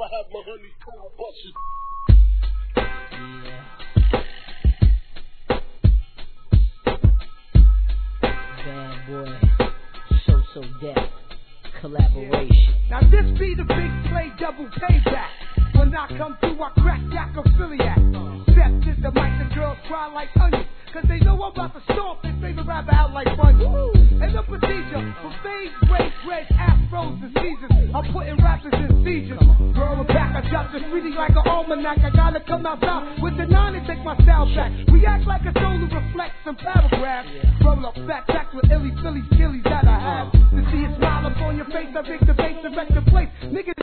I have my honey cold buses. Bad boy, so death, collaboration. Now this be the big play, double payback. When I come through, I crack jack affiliate. Step to the mic, the girls cry like onions, cause they know I'm about to stomp their favorite rapper out like Bunny. And the procedure for fades, braids, dreads, afros, and seasons, I'm putting rappers in seizures. Girl, back, I drop this reading like an almanac. I gotta come outside with the 9 and take my style back. React like a soul who reflects some paragraphs. Roll up fat tracks with illy, silly, skillies that I have. To see a smile up on your face, I make the bass and wreck the place. Niggas